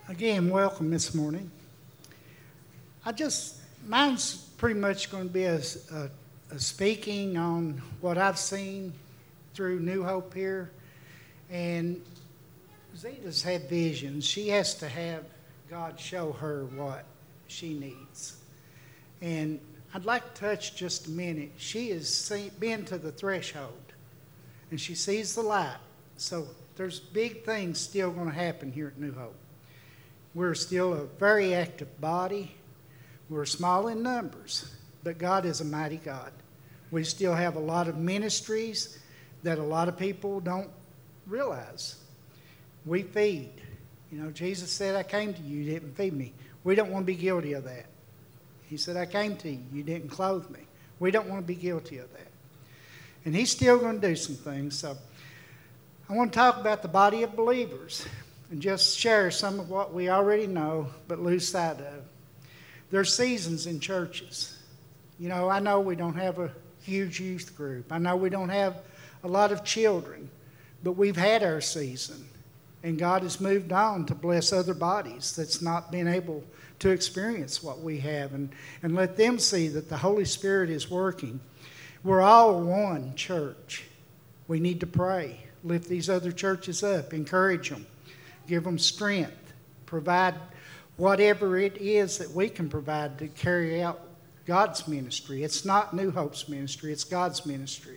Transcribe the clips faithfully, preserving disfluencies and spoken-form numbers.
Again, welcome this morning. I just, mine's pretty much going to be a, a, a speaking on what I've seen through New Hope here. And Zeta's had visions. She has to have God show her what she needs. And I'd like to touch just a minute. She has seen, been to the threshold, and she sees the light. So there's big things still going to happen here at New Hope. We're still a very active body. We're small in numbers, but God is a mighty God. We still have a lot of ministries that a lot of people don't realize. We feed. You know, Jesus said, I came to you, you didn't feed me. We don't want to be guilty of that. He said, I came to you, you didn't clothe me. We don't want to be guilty of that. And he's still going to do some things. So I want to talk about the body of believers and just share some of what we already know but lose sight of. There's seasons in churches. You know, I know we don't have a huge youth group. I know we don't have a lot of children, but we've had our season. And God has moved on to bless other bodies that's not been able to experience what we have, and, and let them see that the Holy Spirit is working. We're all one church. We need to pray, lift these other churches up, encourage them, give them strength, provide whatever it is that we can provide to carry out God's ministry. It's not New Hope's ministry, it's God's ministry.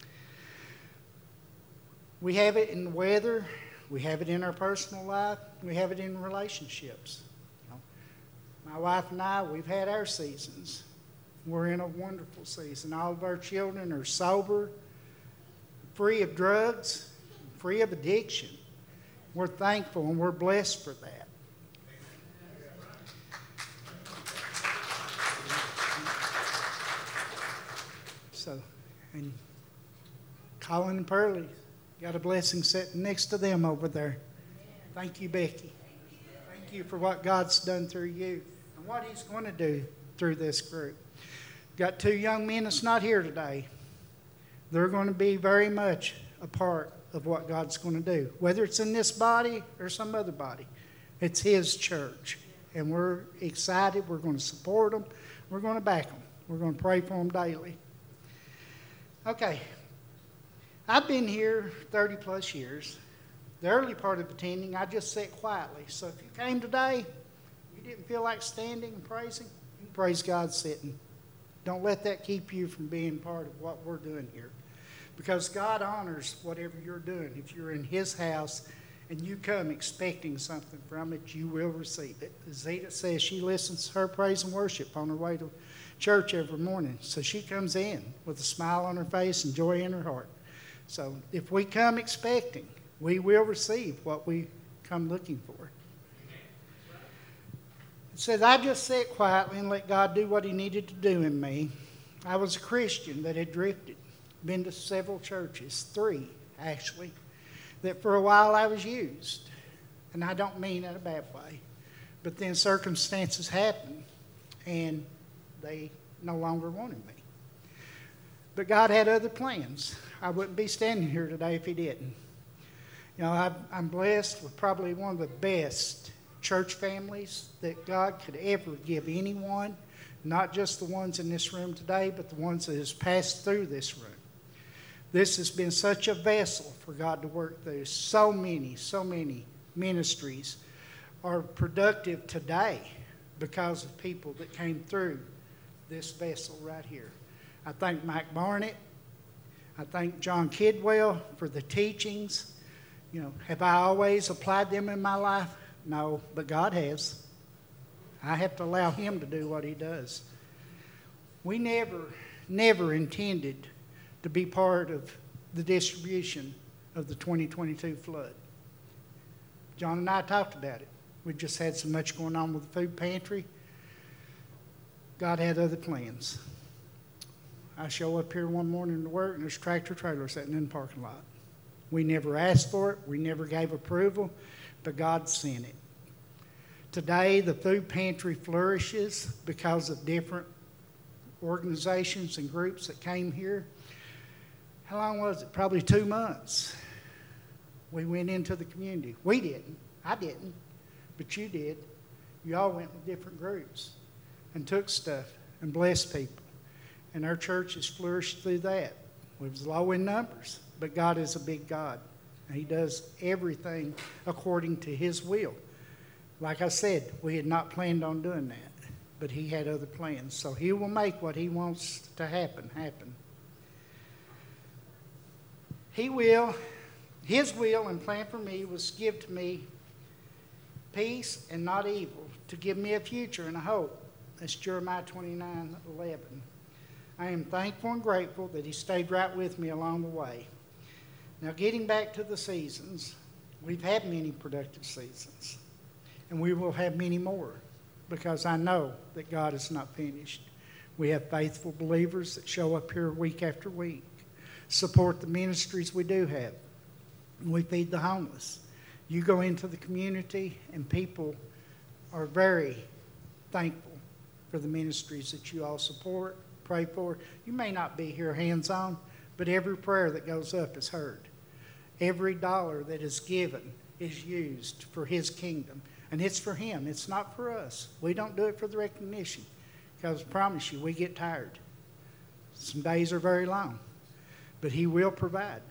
We have it in the weather, we have it in our personal life, we have it in relationships. You know, my wife and I, we've had our seasons. We're in a wonderful season. All of our children are sober, free of drugs, free of addiction. We're thankful and we're blessed for that. So, and Colin and Pearlie, got a blessing sitting next to them over there. Thank you, Becky. Thank you for what God's done through you and what he's going to do through this group. Got two young men that's not here today. They're going to be very much a part of what God's going to do, whether it's in this body or some other body. It's his church, and we're excited. We're going to support them. We're going to back them. We're going to pray for them daily. Okay, I've been here thirty plus years. The early part of attending, I just sat quietly. So if you came today, you didn't feel like standing and praising, you can praise God sitting. Don't let that keep you from being part of what we're doing here. Because God honors whatever you're doing. If you're in his house and you come expecting something from it, you will receive it. As Zeta says, she listens to her praise and worship on her way to church every morning. So she comes in with a smile on her face and joy in her heart. So if we come expecting, we will receive what we come looking for. It says, I just sat quietly and let God do what he needed to do in me. I was a Christian that had drifted. Been to several churches, three actually, that for a while I was used. And I don't mean in a bad way. But then circumstances happened and they no longer wanted me. But God had other plans. I wouldn't be standing here today if he didn't. You know, I, I'm blessed with probably one of the best church families that God could ever give anyone, not just the ones in this room today, but the ones that has passed through this room. This has been such a vessel for God to work through. So many, so many ministries are productive today because of people that came through this vessel right here. I thank Mike Barnett. I thank John Kidwell for the teachings. You know, have I always applied them in my life? No, but God has. I have to allow him to do what he does. We never, never intended to be part of the distribution of the twenty twenty-two flood. John and I talked about it. We just had so much going on with the food pantry. God had other plans. I show up here one morning to work and there's a tractor trailer sitting in the parking lot. We never asked for it. We never gave approval, but God sent it. Today, the food pantry flourishes because of different organizations and groups that came here. How long was it? Probably two months. We went into the community. We didn't. I didn't. but you did. You all went with different groups and took stuff and blessed people. And our church has flourished through that. We was low in numbers, but God is a big God. And He does everything according to His will. Like I said, we had not planned on doing that, but He had other plans. So He will make what He wants to happen, happen. He will, His will and plan for me was to give to me peace and not evil, to give me a future and a hope. That's Jeremiah twenty-nine eleven. I am thankful and grateful that He stayed right with me along the way. Now, getting back to the seasons, we've had many productive seasons, and we will have many more, because I know that God is not finished. We have faithful believers that show up here week after week, support the ministries we do have. We feed the homeless. You go into the community, and people are very thankful for the ministries that you all support, pray for. You may not be here hands-on, but every prayer that goes up is heard. Every dollar that is given is used for His kingdom. And it's for Him. It's not for us. We don't do it for the recognition, because I promise you, we get tired. Some days are very long. But He will provide.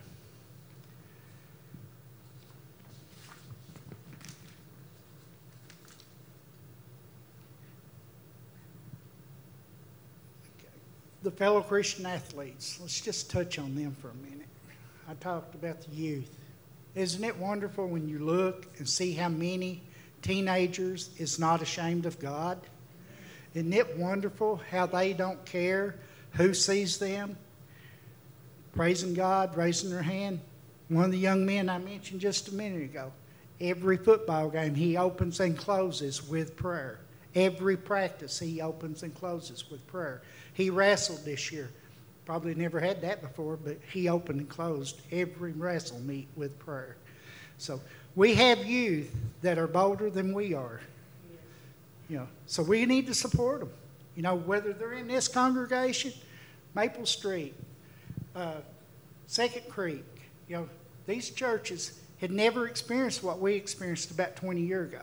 The fellow Christian athletes, let's just touch on them for a minute. I talked about the youth. Isn't it wonderful when you look and see how many teenagers is not ashamed of God? Isn't it wonderful how they don't care who sees them? Praising God, raising their hand. One of the young men I mentioned just a minute ago, every football game he opens and closes with prayer. Every practice he opens and closes with prayer. He wrestled this year. Probably never had that before, but he opened and closed every wrestle meet with prayer. So we have youth that are bolder than we are. You know, so we need to support them. You know, whether they're in this congregation, Maple Street, uh, Second Creek, you know, these churches had never experienced what we experienced about twenty years ago.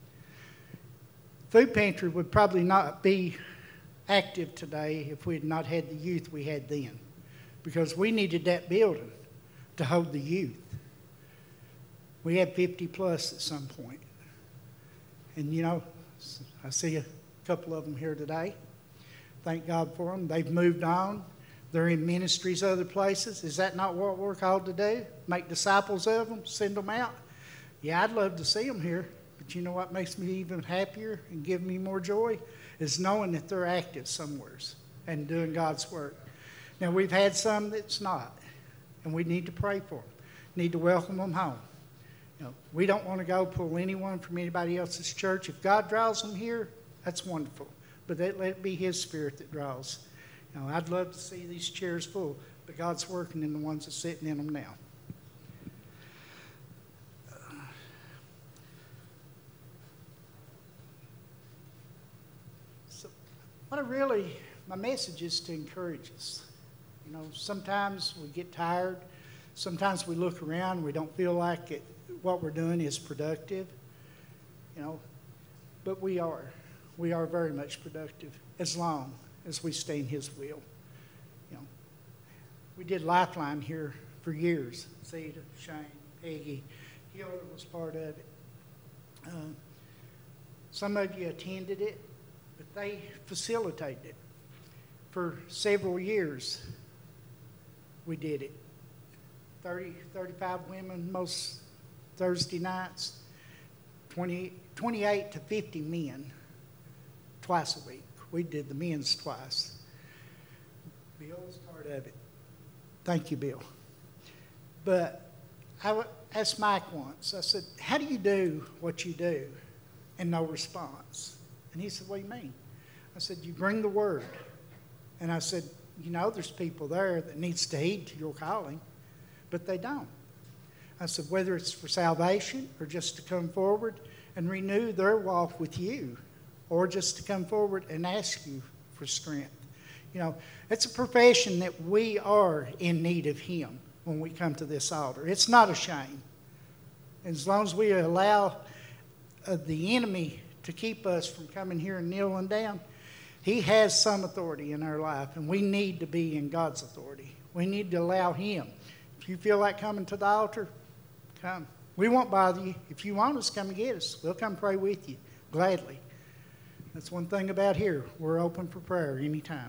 Food Pantry would probably not be active today if we had not had the youth we had then, because we needed that building to hold the youth. We had fifty plus at some point. And, you know, I see a couple of them here today. Thank God for them. They've moved on. They're in ministries other places. Is that not what we're called to do? Make disciples of them, send them out? Yeah, I'd love to see them here. But you know what makes me even happier and give me more joy? Is knowing that they're active somewheres and doing God's work. Now, we've had some that's not, and we need to pray for them. Need to welcome them home. You know, we don't want to go pull anyone from anybody else's church. If God draws them here, that's wonderful. But that, let it be His Spirit that draws. You know, I'd love to see these chairs full, but God's working in the ones that's sitting in them now. So, what I really, my message is to encourage us. You know, sometimes we get tired. Sometimes we look around and we don't feel like it, what we're doing is productive. You know, but we are. We are very much productive as long as we stay in His will. You know, we did Lifeline here for years. Zeta, Shane, Peggy, Hilda was part of it. Uh, some of you attended it, but they facilitated it. For several years, we did it. thirty, thirty-five women most Thursday nights, twenty, twenty-eight to fifty men twice a week. We did the men's twice. Bill was part of it. Thank you, Bill. But I asked Mike once, I said, how do you do what you do and no response? And he said, what do you mean? I said, you bring the word. And I said, you know, there's people there that needs to heed to your calling, but they don't. I said, whether it's for salvation or just to come forward and renew their walk with you, or just to come forward and ask you for strength. You know, it's a profession that we are in need of Him when we come to this altar. It's not a shame. As long as we allow of the enemy to keep us from coming here and kneeling down, he has some authority in our life, and we need to be in God's authority. We need to allow him. If you feel like coming to the altar, come. We won't bother you. If you want us, come and get us. We'll come pray with you, gladly. That's one thing about here. We're open for prayer anytime.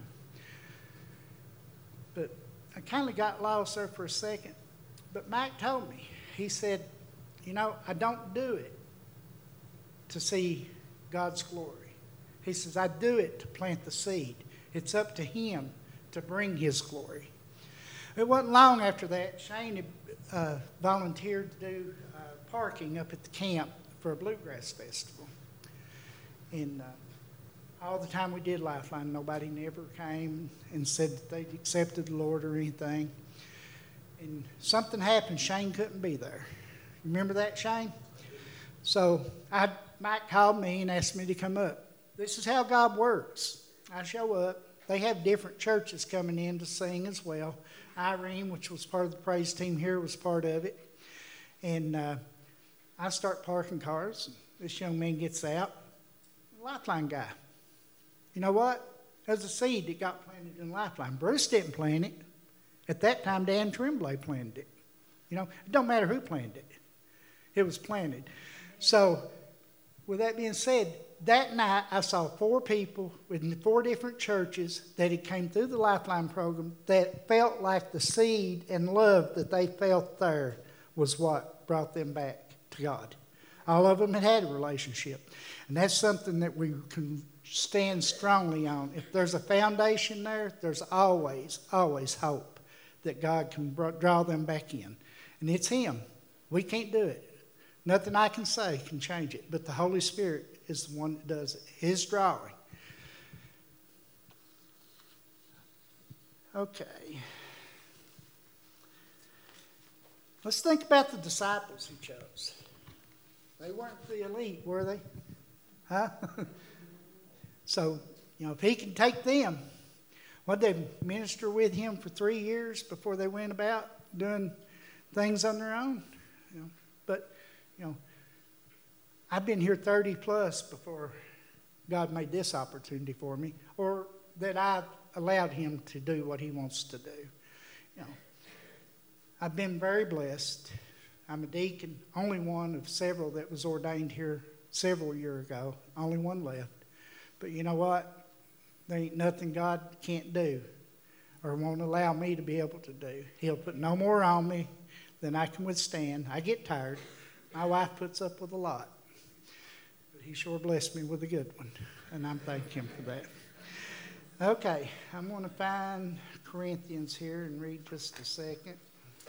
But I kind of got lost there for a second. But Mike told me, he said, you know, I don't do it to see God's glory. He says, I do it to plant the seed. It's up to him to bring his glory. It wasn't long after that, Shane had uh, volunteered to do uh, parking up at the camp for a bluegrass festival. And uh, all the time we did Lifeline, nobody never came and said that they'd accepted the Lord or anything. And something happened, Shane couldn't be there. Remember that, Shane? So I, Mike called me and asked me to come up. This is how God works. I show up. They have different churches coming in to sing as well. Irene, which was part of the praise team here, was part of it. And uh, I start parking cars. This young man gets out. Lifeline guy. You know what? There's a seed that got planted in Lifeline. Bruce didn't plant it. At that time, Dan Tremblay planted it. You know, it don't matter who planted it. It was planted. So, with that being said, that night I saw four people in four different churches that had came through the Lifeline program that felt like the seed and love that they felt there was what brought them back to God. All of them had had a relationship. And that's something that we can stand strongly on. If there's a foundation there, there's always, always hope that God can draw them back in. And it's him. We can't do it. Nothing I can say can change it, but the Holy Spirit is the one that does it. His drawing. Okay. Let's think about the disciples he chose. They weren't the elite, were they? Huh? So, you know, if he can take them, what, they minister with him for three years before they went about doing things on their own? You know, but, you know, I've been here thirty plus before God made this opportunity for me, or that I've allowed him to do what he wants to do. You know, I've been very blessed. I'm a deacon, only one of several that was ordained here several years ago, only one left. But you know what? There ain't nothing God can't do or won't allow me to be able to do. He'll put no more on me than I can withstand. I get tired. My wife puts up with a lot. But he sure blessed me with a good one, and I'm thanking him for that. Okay, I'm going to find Corinthians here and read just a second.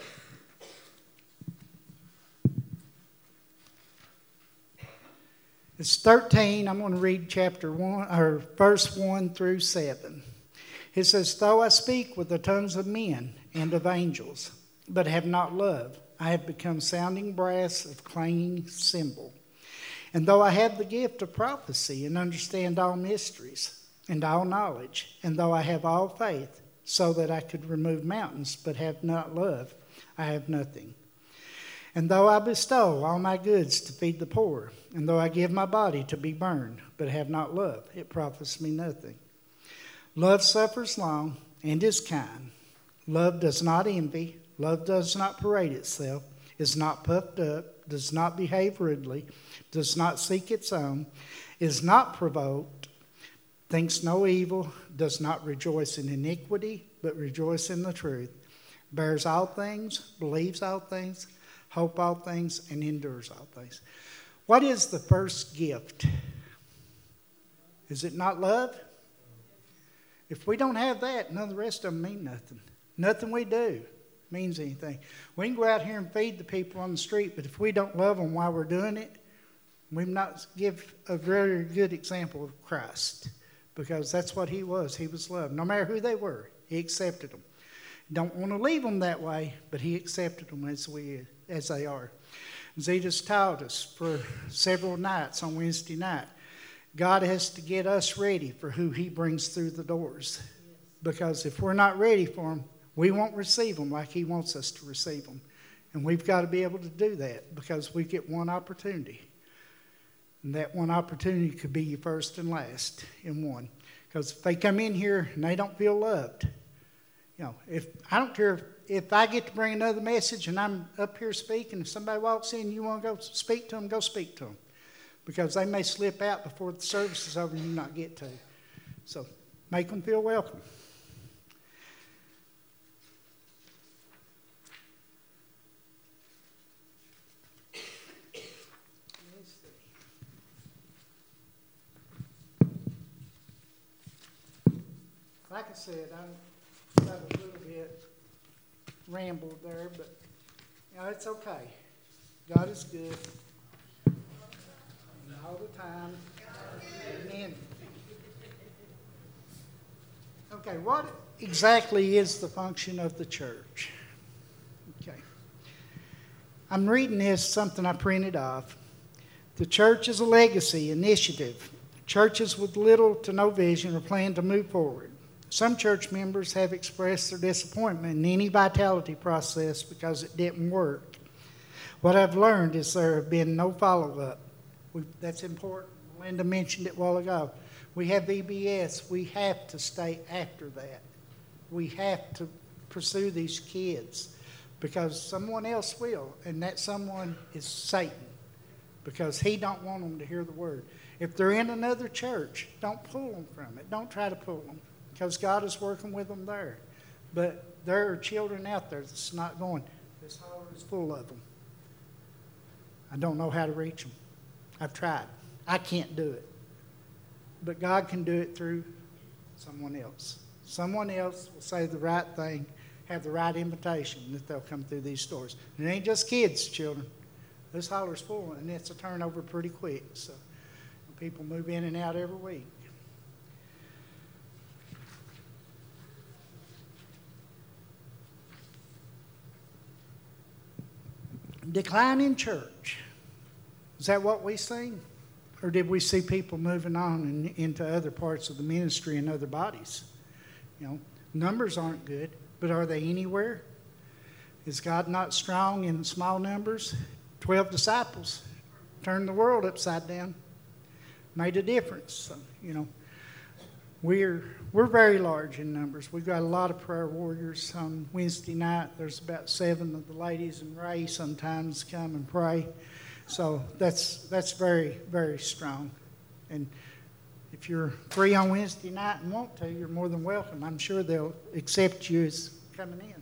It's thirteen. I'm going to read chapter one, or verse one through seven. It says, "Though I speak with the tongues of men and of angels, but have not love, I have become sounding brass of clanging cymbal. And though I have the gift of prophecy and understand all mysteries and all knowledge, and though I have all faith, so that I could remove mountains, but have not love, I have nothing. And though I bestow all my goods to feed the poor, and though I give my body to be burned, but have not love, it profits me nothing. Love suffers long and is kind. Love does not envy. Love does not parade itself, is not puffed up, does not behave rudely, does not seek its own, is not provoked, thinks no evil, does not rejoice in iniquity, but rejoice in the truth, bears all things, believes all things, hope all things, and endures all things." What is the first gift? Is it not love? If we don't have that, none of the rest of them mean nothing. Nothing we do means anything. We can go out here and feed the people on the street, but if we don't love them while we're doing it, we not give a very good example of Christ, because that's what he was. He was love. No matter who they were, he accepted them. Don't want to leave them that way, but he accepted them as we as they are. Zita's taught us for several nights on Wednesday night. God has to get us ready for who he brings through the doors. Because if we're not ready for them, we won't receive them like he wants us to receive them. And we've got to be able to do that, because we get one opportunity. And that one opportunity could be your first and last in one. Because if they come in here and they don't feel loved, you know, if I don't care if, if I get to bring another message and I'm up here speaking, if somebody walks in and you want to go speak to them, go speak to them. Because they may slip out before the service is over and you not get to. So make them feel welcome. Like I said, I got a little bit rambled there, but you know, it's okay. God is good. And all the time. Amen. Okay, what exactly is the function of the church? Okay. I'm reading this, something I printed off. The church is a legacy initiative. Churches with little to no vision are planning to move forward. Some church members have expressed their disappointment in any vitality process because it didn't work. What I've learned is there have been no follow-up. We, that's important. Linda mentioned it a while ago. We have V B S. We have to stay after that. We have to pursue these kids because someone else will, and that someone is Satan because he don't want them to hear the word. If they're in another church, don't pull them from it. Don't try to pull them because God is working with them there. But there are children out there that's not going. This holler is full of them. I don't know how to reach them. I've tried. I can't do it. But God can do it through someone else. Someone else will say the right thing, have the right invitation that they'll come through these doors. And it ain't just kids, children. This holler's full, and it's a turnover pretty quick. So people move in and out every week. Decline in church. Is that what we see? Or did we see people moving on in, into other parts of the ministry and other bodies? You know, numbers aren't good, but are they anywhere? Is God not strong in small numbers? Twelve disciples turned the world upside down, made a difference. So, you know, we're we're very large in numbers. We've got a lot of prayer warriors. On Wednesday night, there's about seven of the ladies in Ray sometimes come and pray. So that's that's very, very strong. And if you're free on Wednesday night and want to, you're more than welcome. I'm sure they'll accept you as coming in.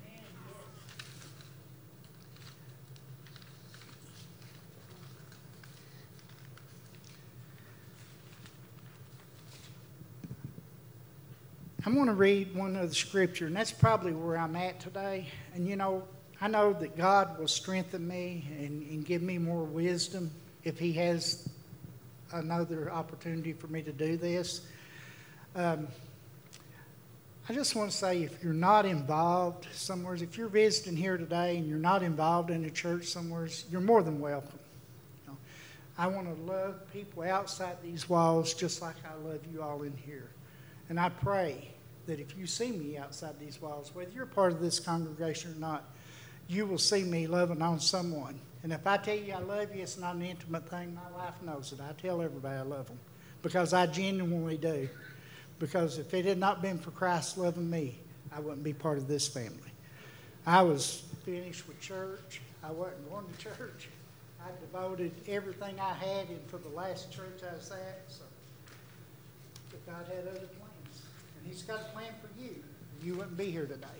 I'm going to read one of the scripture, and that's probably where I'm at today. And, you know, I know that God will strengthen me and, and give me more wisdom if he has another opportunity for me to do this. Um, I just want to say if you're not involved somewhere, if you're visiting here today and you're not involved in a church somewhere, you're more than welcome. You know, I want to love people outside these walls just like I love you all in here. And I pray that if you see me outside these walls, whether you're part of this congregation or not, you will see me loving on someone. And if I tell you I love you, it's not an intimate thing. My wife knows it. I tell everybody I love them because I genuinely do. Because if it had not been for Christ loving me, I wouldn't be part of this family. I was finished with church. I wasn't going to church. I devoted everything I had into the last church I was at. So but God had other plans. And he's got a plan for you. You wouldn't be here today.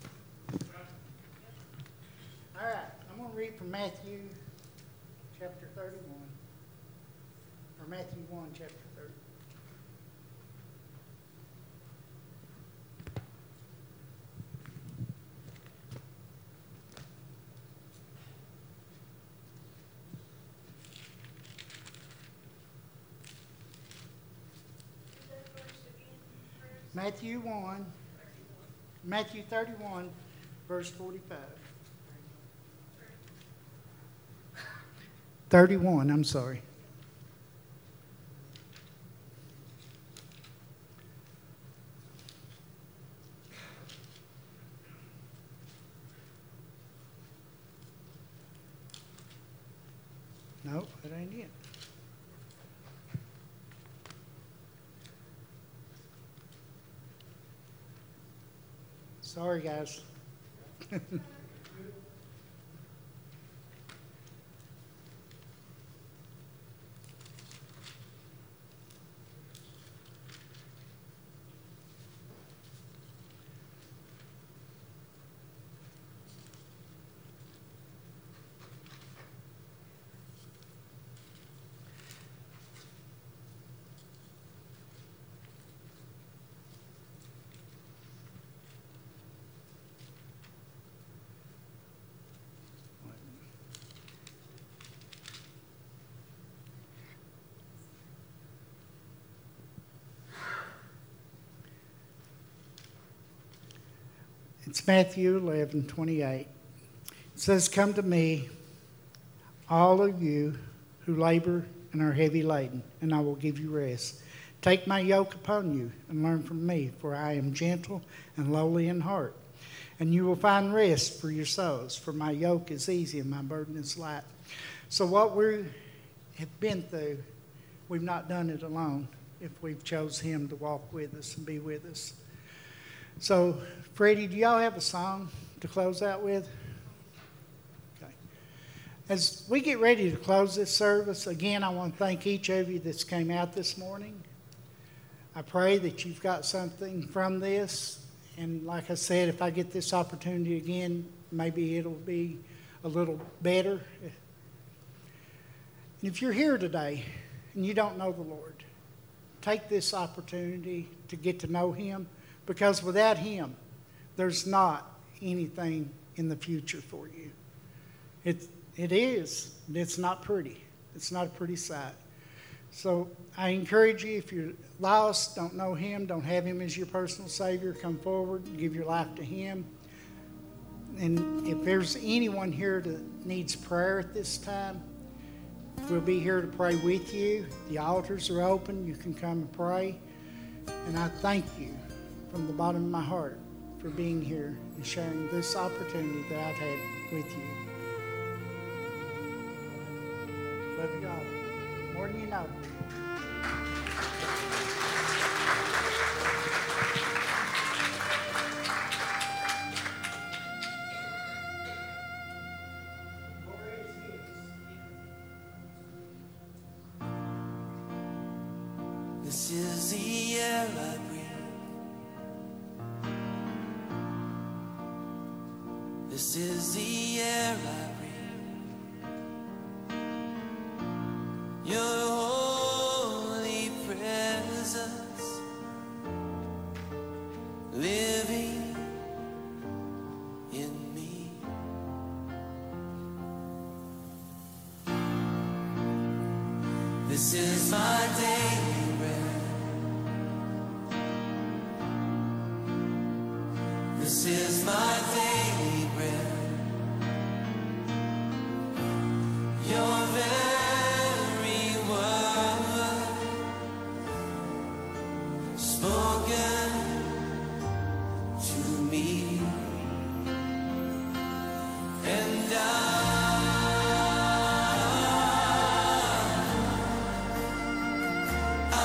All right, I'm going to read from Matthew chapter thirty-one. Or Matthew one, chapter thirty. Matthew one, Matthew thirty-one, verse forty-five. thirty-one, I'm sorry. Nope, that ain't it. Sorry, guys. It's Matthew eleven twenty-eight. It says, "Come to me, all of you who labor and are heavy laden, and I will give you rest. Take my yoke upon you and learn from me, for I am gentle and lowly in heart, and you will find rest for your souls. For my yoke is easy and my burden is light." So what we have been through, we've not done it alone if we've chose Him to walk with us and be with us. So, Freddie, do y'all have a song to close out with? Okay. As we get ready to close this service, again, I want to thank each of you that's came out this morning. I pray that you've got something from this. And like I said, if I get this opportunity again, maybe it'll be a little better. And if you're here today and you don't know the Lord, take this opportunity to get to know Him. Because without Him, there's not anything in the future for you. It, it is. It's not pretty. It's not a pretty sight. So I encourage you, if you're lost, don't know Him, don't have Him as your personal Savior, come forward and give your life to Him. And if there's anyone here that needs prayer at this time, we'll be here to pray with you. The altars are open. You can come and pray. And I thank you from the bottom of my heart for being here and sharing this opportunity that I've had with you. Love you all more than you know. This is the air I breathe. This is the air I breathe. Your holy presence living in me. This is my daily bread. This is my daily bread. Your very word spoken to me, and I I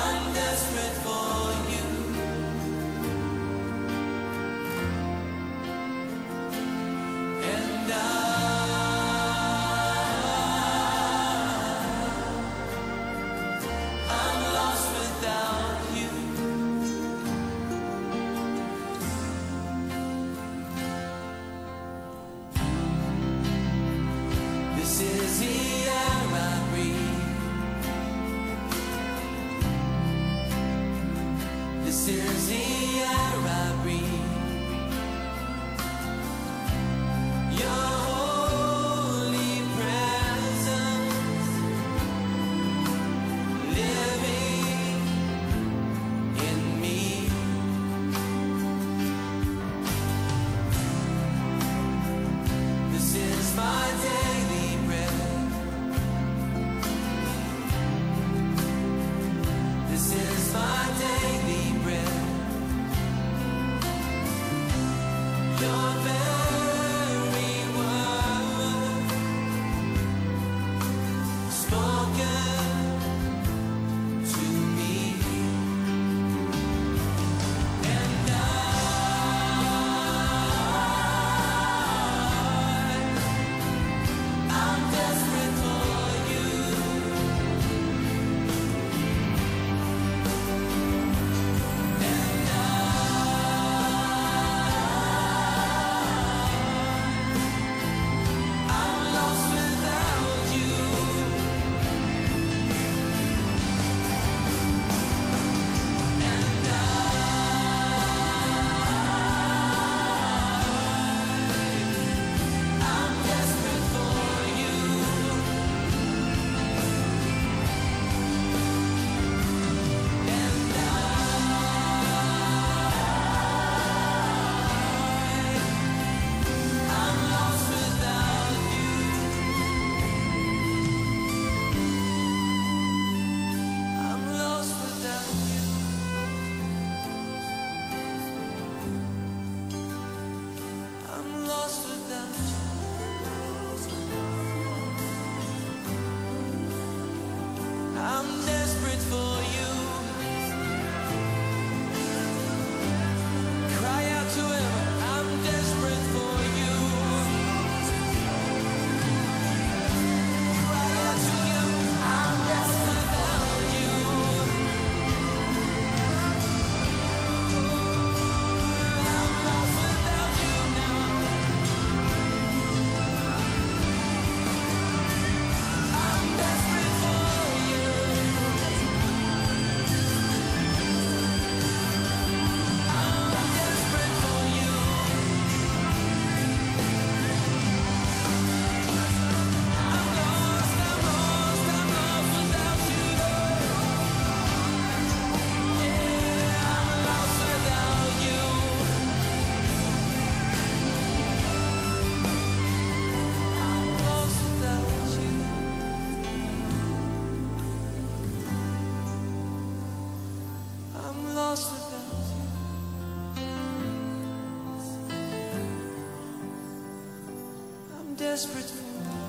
desperate for.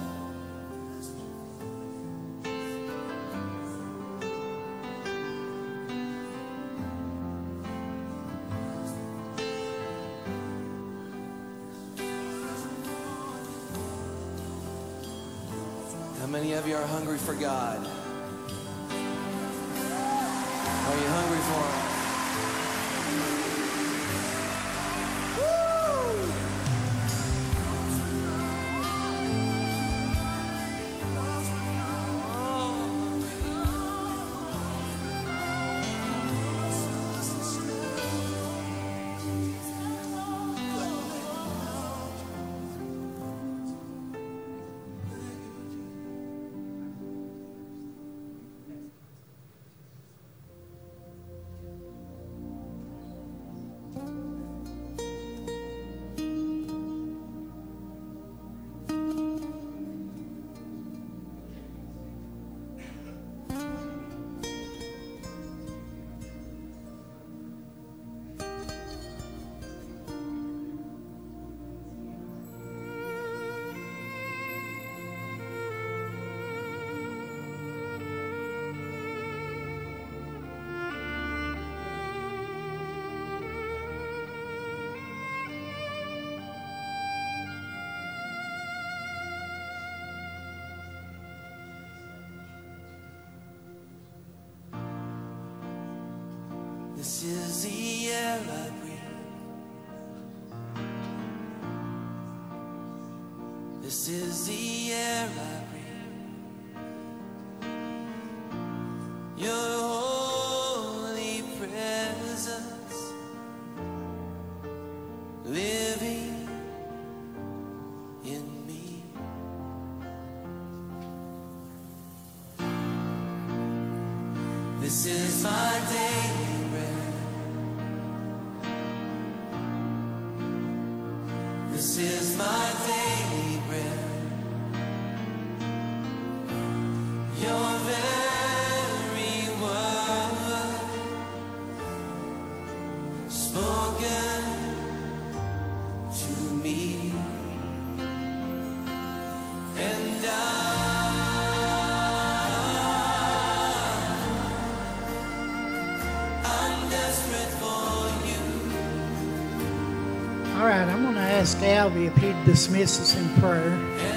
How many of you are hungry for God? Are you hungry for Him? This is the air I breathe. This is the air I breathe. Your holy presence living in me. This is my daily This is my daily bread. Your very word spoken to me, and I, I'm desperate for you. All right, I'm going to ask Albie if he'd dismiss us in prayer.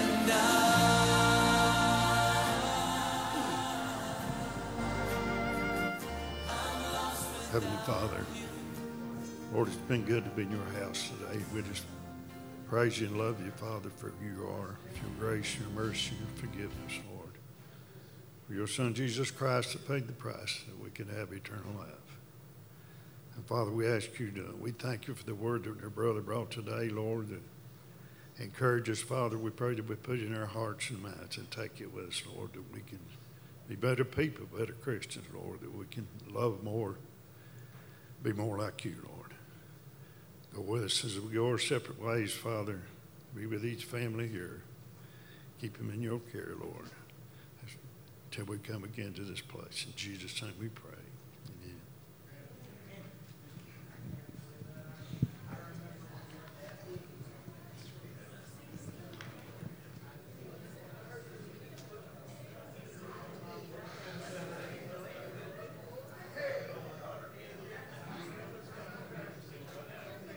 Heavenly Father, Lord, it's been good to be in your house today. We just praise you and love you, Father, for who you are, for your grace, your mercy, your forgiveness, Lord. For your Son, Jesus Christ, that paid the price that we could have eternal life. And Father, we ask you to, we thank you for the word that our brother brought today, Lord, that encourage us, Father. We pray that we put it in our hearts and minds and take it with us, Lord, that we can be better people, better Christians, Lord, that we can love more, be more like you, Lord. Go with us as we go our separate ways, Father. Be with each family here. Keep them in your care, Lord, until we come again to this place. In Jesus' name we pray.